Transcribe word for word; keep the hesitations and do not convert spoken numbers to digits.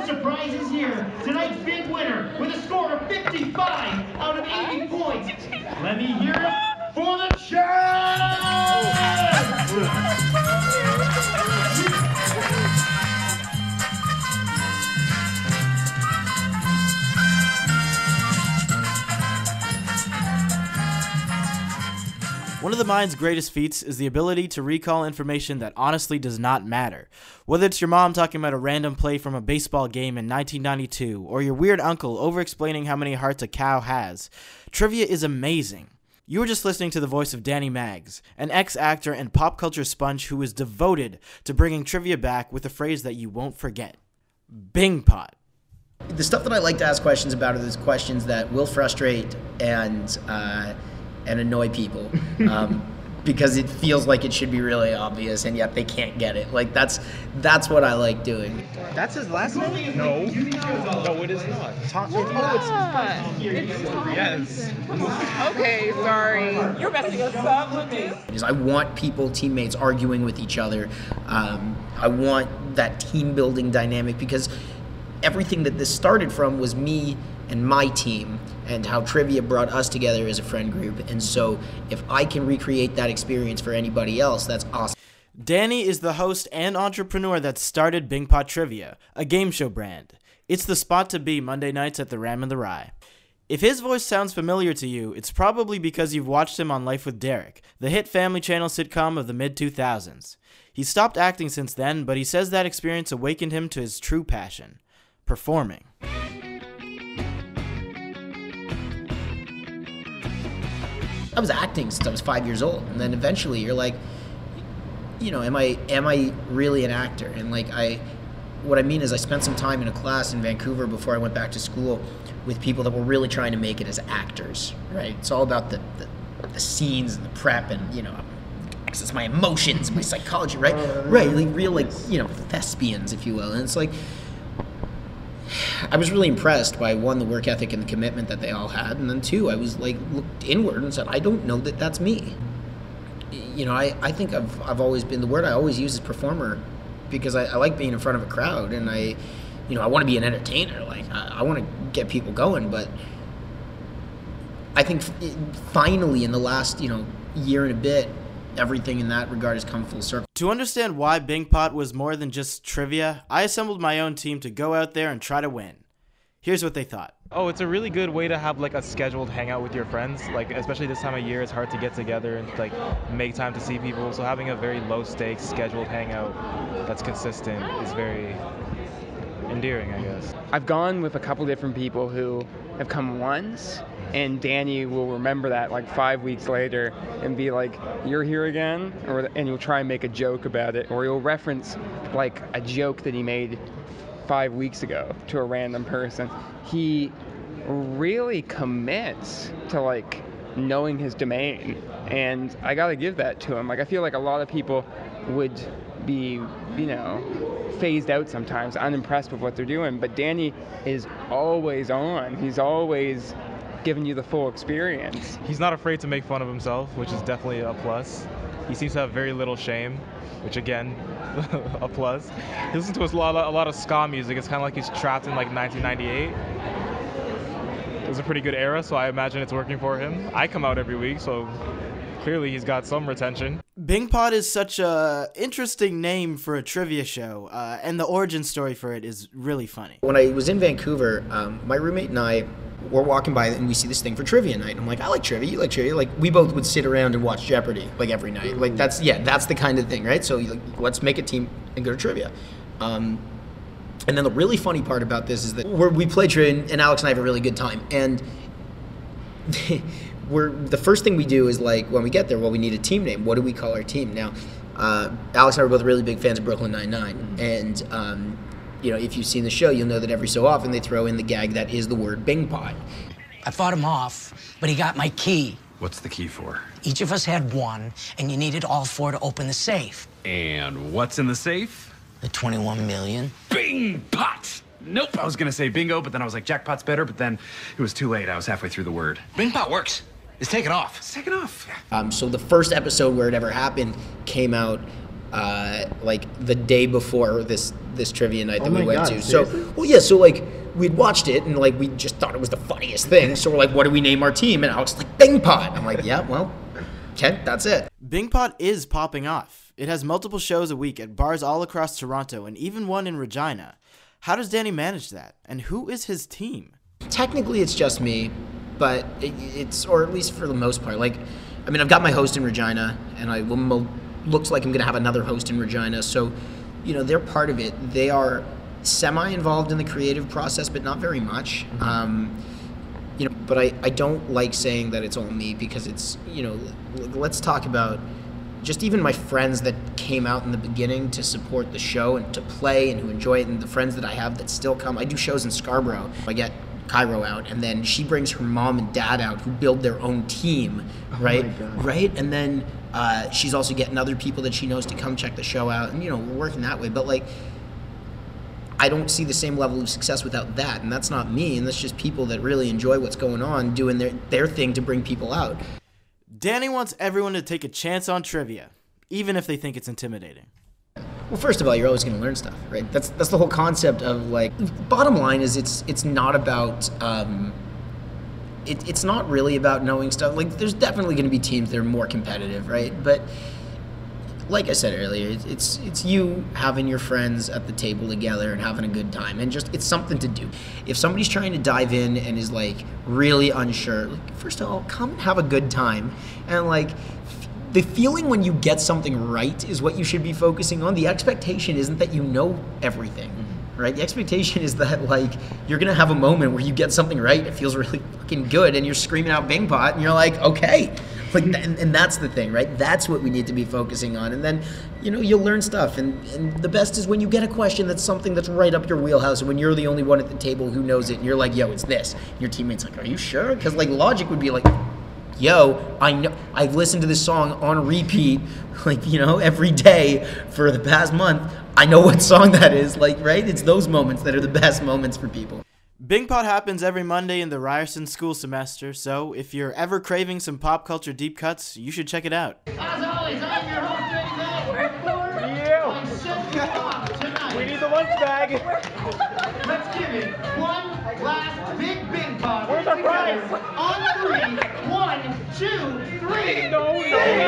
surprise is here. Tonight's big winner with a score of fifty-five out of eighty points. Let me hear it for the champ! One of the mind's greatest feats is the ability to recall information that honestly does not matter. Whether it's your mom talking about a random play from a baseball game in nineteen ninety-two, or your weird uncle over-explaining how many hearts a cow has, trivia is amazing. You were just listening to the voice of Danny Maggs, an ex-actor and pop culture sponge who is devoted to bringing trivia back with a phrase that you won't forget. Bing pot. The stuff that I like to ask questions about are those questions that will frustrate and uh, and annoy people, um, because it feels like it should be really obvious and yet they can't get it. Like that's that's what I like doing. That's his last name? No. No, it is not. Tom, It's not. It's yes. Okay, sorry. You're messing us up with this. Because I want people, teammates, arguing with each other. Um, I want that team building dynamic, because everything that this started from was me and my team, and how trivia brought us together as a friend group. And so if I can recreate that experience for anybody else, that's awesome. Danny is the host and entrepreneur that started Bing Pot Trivia, a game show brand. It's the spot to be Monday nights at the Ram and the Rye. If his voice sounds familiar to you, it's probably because you've watched him on Life with Derek, the hit Family Channel sitcom of the mid two thousands. He's stopped acting since then, but he says that experience awakened him to his true passion, performing. I was acting since I was five years old, and then eventually you're like, you know, am I am I really an actor? And like I, what I mean is I spent some time in a class in Vancouver before I went back to school with people that were really trying to make it as actors, right? It's all about the, the, the scenes and the prep and, you know, access my emotions, my psychology, right? Right, like real, like, you know, thespians, if you will. And it's like, I was really impressed by, one, the work ethic and the commitment that they all had, and then two, I was like, looked inward and said, I don't know that that's me. You know, I, I think I've I've always been, the word I always use is performer, because I, I like being in front of a crowd, and I, you know, I want to be an entertainer, like, I, I want to get people going, but I think finally in the last, you know, year and a bit, everything in that regard has come full circle. To understand why Bing Pot was more than just trivia, I assembled my own team to go out there and try to win. Here's what they thought. Oh, it's a really good way to have like a scheduled hangout with your friends. Like, especially this time of year, it's hard to get together and like make time to see people. So having a very low stakes scheduled hangout that's consistent is very endearing, I guess. I've gone with a couple different people who have come once, and Danny will remember that like five weeks later and be like, you're here again? Or, and he'll try and make a joke about it, or he'll reference like a joke that he made five weeks ago to a random person. He really commits to like knowing his domain, and I gotta give that to him. Like, I feel like a lot of people would be, you know, phased out sometimes, unimpressed with what they're doing, but Danny is always on. He's always giving you the full experience. He's not afraid to make fun of himself, which is definitely a plus. He seems to have very little shame, which again, a plus. He listens to a lot, of, a lot of ska music. It's kind of like he's trapped in like nineteen ninety-eight. It was a pretty good era, so I imagine it's working for him. I come out every week, so clearly he's got some retention. Bing Pot is such a interesting name for a trivia show, uh, and the origin story for it is really funny. When I was in Vancouver, um, my roommate and I were walking by and we see this thing for trivia night. I'm like, I like trivia, you like trivia. Like, we both would sit around and watch Jeopardy like every night. Like, that's, yeah, that's the kind of thing, right? So like, let's make a team and go to trivia. Um, and then the really funny part about this is that we're, we play trivia, and Alex and I have a really good time. And we're, the first thing we do is like, when we get there, well, we need a team name. What do we call our team? Now, uh, Alex and I were both really big fans of Brooklyn Nine-Nine. And, um, you know, if you've seen the show, you'll know that every so often they throw in the gag that is the word Bing Pot. I fought him off, but he got my key. What's the key for? Each of us had one, and you needed all four to open the safe. And what's in the safe? The twenty-one million. Bing Pot! Nope, I was gonna say bingo, but then I was like, jackpot's better, but then it was too late. I was halfway through the word. Bing Pot works. It's taken off. It's taken off. Um, so the first episode where it ever happened came out uh, like the day before this this trivia night that Oh we my went God, to. seriously? So, well, yeah, so like we'd watched it and like we just thought it was the funniest thing. So we're like, what do we name our team? And Alex was like, Bing Pot. I'm like, yeah, well, okay, that's it. Bing Pot is popping off. It has multiple shows a week at bars all across Toronto and even one in Regina. How does Danny manage that? And who is his team? Technically, it's just me, but it, it's, or at least for the most part. Like, I mean, I've got my host in Regina, and I will, mo- looks like I'm going to have another host in Regina. So, you know, they're part of it. They are semi-involved in the creative process, but not very much. Um, you know, but I, I don't like saying that it's all me because it's, you know, l- let's talk about just even my friends that came out in the beginning to support the show and to play and who enjoy it, and the friends that I have that still come. I do shows in Scarborough. I get Cairo out, and then she brings her mom and dad out who build their own team, right? Oh my God. Right? And then uh, she's also getting other people that she knows to come check the show out, and you know, we're working that way. But like, I don't see the same level of success without that, and that's not me, and that's just people that really enjoy what's going on, doing their their thing to bring people out. Danny wants everyone to take a chance on trivia, even if they think it's intimidating. Well, first of all, you're always going to learn stuff, right? That's that's the whole concept of like. Bottom line is, it's it's not about. Um, it, it's not really about knowing stuff. Like, there's definitely going to be teams that are more competitive, right? But like I said earlier, it's, it's it's you having your friends at the table together and having a good time, and just it's something to do. If somebody's trying to dive in and is like really unsure, like, first of all, come and have a good time, and like. The feeling when you get something right is what you should be focusing on. The expectation isn't that you know everything, mm-hmm. right? The expectation is that like you're gonna have a moment where you get something right, it feels really fucking good, and you're screaming out Bing Pot, and you're like, okay, like, th- and, and that's the thing, right? That's what we need to be focusing on, and then you know you'll learn stuff, and, and the best is when you get a question that's something that's right up your wheelhouse, and when you're the only one at the table who knows it, and you're like, yo, it's this. Your teammate's like, are you sure? Because like logic would be like. Yo, I know I've listened to this song on repeat, like, you know, every day for the past month. I know what song that is, like, right? It's those moments that are the best moments for people. Bing Pot happens every Monday in the Ryerson school semester, so if you're ever craving some pop culture deep cuts, you should check it out. As always, I'm your host, Eddie Mack. I set you up tonight. We need the lunch bag. Let's give it one last big Bing Pot. Where's our prize? On three. One, two, three. No, no.